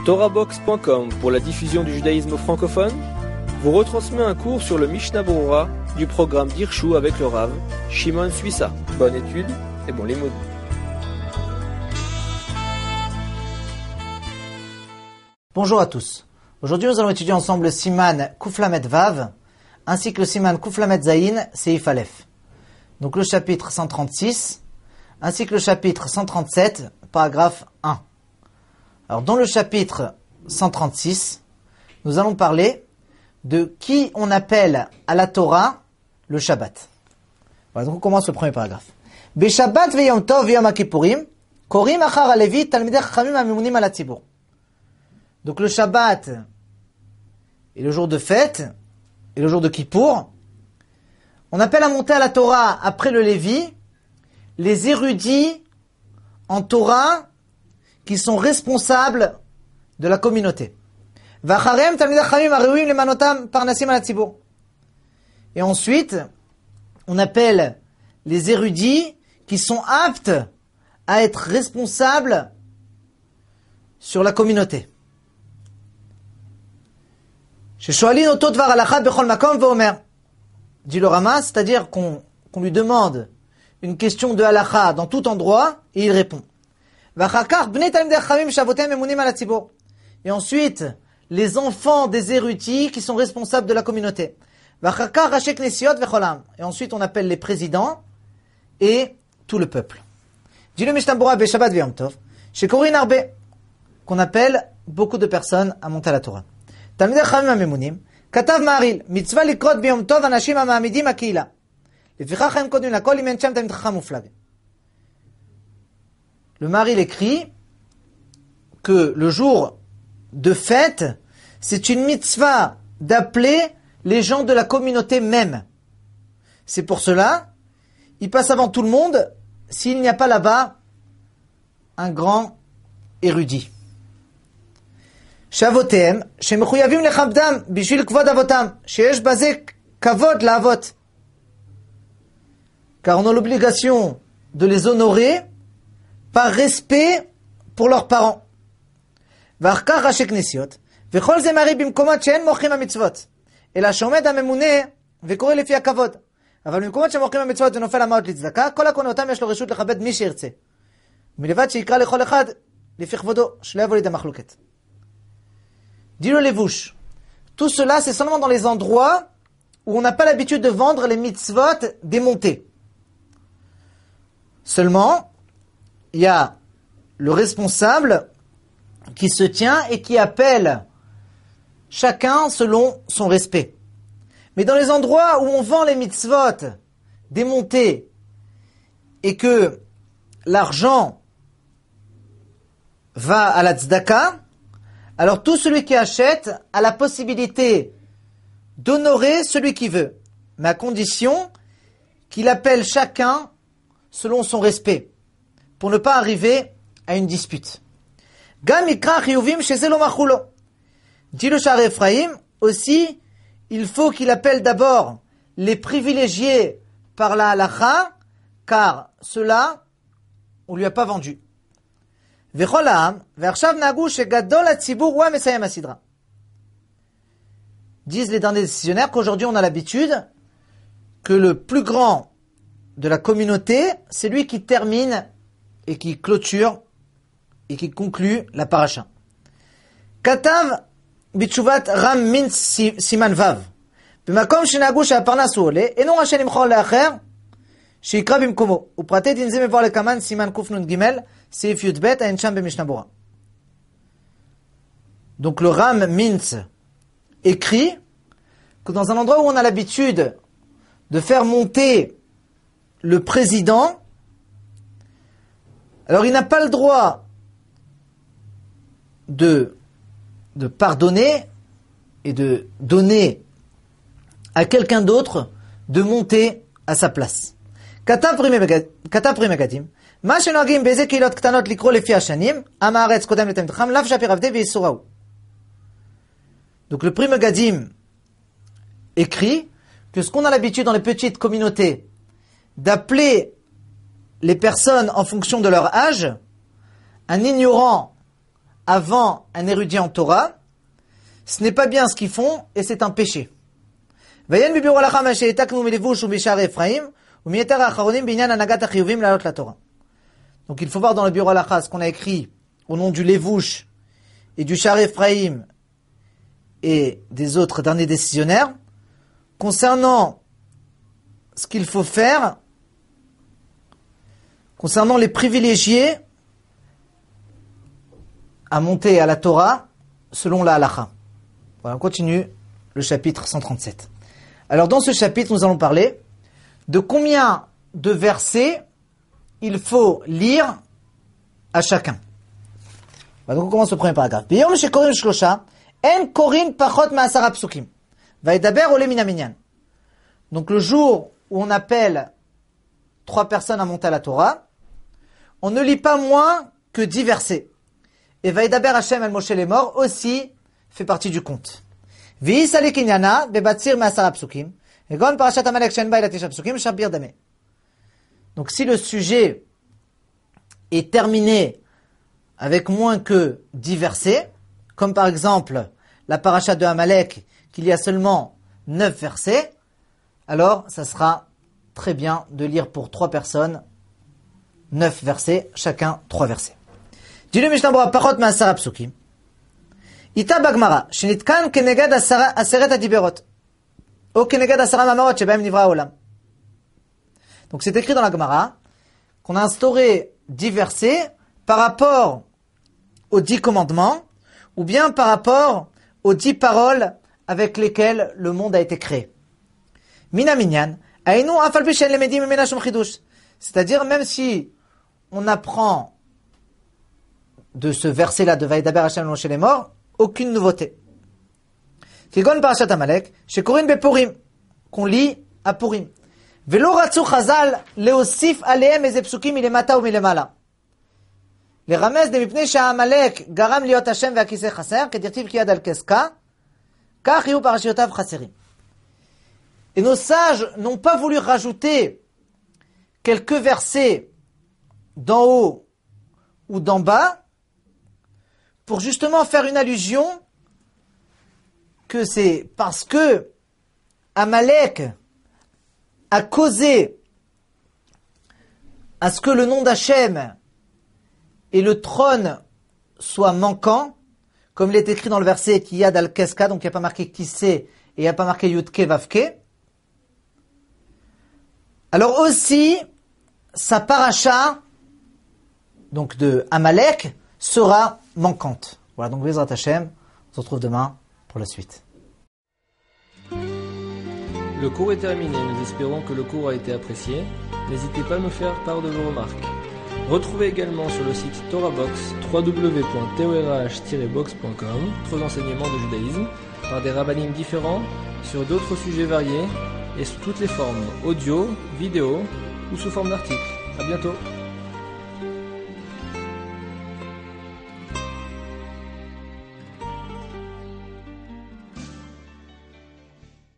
TorahBox.com pour la diffusion du judaïsme francophone vous retransmet un cours sur le Mishnah Berurah du programme d'Hirshu avec le Rav Shimon Suissa. Bonne étude et bon limoud. Bonjour à tous. Aujourd'hui, nous allons étudier ensemble le Siman Kuflamet Vav ainsi que le Siman Kuflamet Zayin Seif Aleph. Donc le chapitre 136 ainsi que le chapitre 137, paragraphe 1. Alors dans le chapitre 136, nous allons parler de qui on appelle à la Torah le Shabbat. Voilà, donc on commence le premier paragraphe. Be Shabbat ve Yom Tov ve Yom Kippurim, korim achar alevi talmidei chachamim hamemunim al hatzibur. Donc le Shabbat et le jour de fête et le jour de Kippour, on appelle à monter à la Torah après le Lévi les érudits en Torah qui sont responsables de la communauté. Et ensuite, on appelle les érudits qui sont aptes à être responsables sur la communauté. Dit le Rama, c'est-à-dire qu'on lui demande une question de halakha dans tout endroit et il répond. Et ensuite, les enfants des érudits qui sont responsables de la communauté. Et ensuite, on appelle les présidents et tout le peuple. Dit le Mishnah Berurah Shabbat Yom Tov, shekorin arbe, qu'on appelle beaucoup de personnes à monter à la Torah. Talmidei Chachamim hamemunim, katav Maharil, mitzvah likrot biyom tov anashim hama'amidim hakehila. Lefichach haim kodmin lakol im en shem talmid chacham muflag. Le Maharil écrit que le jour de fête, c'est une mitzvah d'appeler les gens de la communauté même. C'est pour cela, il passe avant tout le monde s'il n'y a pas là-bas un grand érudit. Shavotem, shemechuyavim lechabdam bishvil kvod avotam, sheyesh baze kavod laavot. Car on a l'obligation de les honorer par respect pour leurs parents. V'achkar rashi knesiot, v'chol ze mari bimkomot she'en mochim hamitzvot, ela shomed hamemune v'koreh lefi hakavod. אבל במקומות שמוכרים המצוות ונופל המעות לצדקה, כל הקונה אותם יש לו רשות לכבד מי שירצה. מלבד שיקרא לכל אחד לפי כבודו, שלא יבוא לידי מחלוקת. Dit le Levouche, tout cela c'est seulement dans les endroits où on n'a pas l'habitude de vendre les mitzvot démontés. Seulement, il y a le responsable qui se tient et qui appelle chacun selon son respect. Mais dans les endroits où on vend les mitzvot démontés et que l'argent va à la tzedaka, alors tout celui qui achète a la possibilité d'honorer celui qui veut, mais à condition qu'il appelle chacun selon son respect, pour ne pas arriver à une dispute. Gam ikra chiyuvim shezelo machulo. Dit le Sha'ar Ephraim, aussi, il faut qu'il appelle d'abord les privilégiés par la halakha, car ceux-là, on lui a pas vendu. V'chol ha'am, ve'arshav nagu shegadol hatzibur hu hamesayem hasidra. Disent les derniers décisionnaires qu'aujourd'hui on a l'habitude que le plus grand de la communauté, c'est lui qui termine et qui clôture et qui conclut la paracha. Katav בתשובת רם מינץ סימן ו' במקום שנהגו שהפרנס הוא עולה, אינו רשאי למכור לאחר שיקרא במקומו. ופרטי דין זה מבואר לקמן סימן קנ"ג סעיף י"ב אין שם במשנה ברורה. Donc le Ram Mintz écrit que dans un endroit où on a l'habitude de faire monter le président, alors il n'a pas le droit de pardonner et de donner à quelqu'un d'autre de monter à sa place. כתב פרי מגדים, מה שנוהגים באיזה קהילות קטנות לקרוא לפי השנים, עם הארץ קודם לתלמיד חכם, לאו שפיר עבדי ואיסורהו. Donc le Pri Megadim écrit que ce qu'on a l'habitude dans les petites communautés d'appeler les personnes en fonction de leur âge, un ignorant avant un érudit en Torah, ce n'est pas bien ce qu'ils font et c'est un péché. Donc il faut voir dans le bureau halakha ce qu'on a écrit au nom du Levouche et du Shar Ephraim et des autres derniers décisionnaires concernant ce qu'il faut faire concernant les privilégiés à monter à la Torah selon la halakha. Voilà, on continue le chapitre 137. Alors dans ce chapitre, nous allons parler de combien de versets il faut lire à chacun. Voilà, donc on commence le premier paragraphe. Biyom shekorim shlosha, en korin pachot ma'asara psukim. Vayedaber ole min haminyan. Donc le jour où on appelle 3 personnes à monter à la Torah, on ne lit pas moins que 10 versets. Et Vayedaber Hashem el Moshe les morts aussi fait partie du conte. V'yisale kinyana bebatzir ma'asara psukim. Egon parashat Amalek shen ba ila tisha psukim shabir dame. Donc si le sujet est terminé avec moins que 10 versets, comme par exemple la parashat de Amalek, qu'il y a seulement 9 versets, alors ça sera très bien de lire pour 3 personnes 9 versets, chacun 3 versets. Dis le Mishnah Berurah pachot ma'asara psukim. Ita bagmara shenitkan kenegad aseret adiberot ou kenegad asara mamarot shebahem nivra olam. Donc c'est écrit dans la Gemara qu'on a instauré 10 versets par rapport aux 10 commandements ou bien par rapport aux 10 paroles avec lesquelles le monde a été créé. Mina minyan, ainu afal pi shen lemedim mimena shum chidush. C'est-à-dire même si on apprend de ce verset-là de Vayedaber Hashem el Moshe les morts, aucune nouveauté. Kigon parashat Amalek, shekorin bepurim, qu'on lit à Purim. Velo ratzu chazal leosif alehem eze psukim milemata ou milemala. Les rames de mipnei she'Amalek garam liot Hashem ve'akiseh chaser, kedirtiv kiyad al keska, kach yu parashiotav chaserim. Et nos sages n'ont pas voulu rajouter quelques versets d'en haut ou d'en bas pour justement faire une allusion que c'est parce que Amalek a causé à ce que le nom d'Hachem et le trône soient manquants, comme il est écrit dans le verset Kiyad al-Keska, donc il n'y a pas marqué Kissé et il n'y a pas marqué Yudke Vavke. Alors aussi, sa paracha, donc de Amalek, sera manquante. Voilà, donc Bezrat Hashem, on se retrouve demain pour la suite. Le cours est terminé, nous espérons que le cours a été apprécié. N'hésitez pas à nous faire part de vos remarques. Retrouvez également sur le site TorahBox www.torah-box.com d'autres enseignements de judaïsme par des rabbinim différents sur d'autres sujets variés et sous toutes les formes, audio, vidéo ou sous forme d'articles. À bientôt.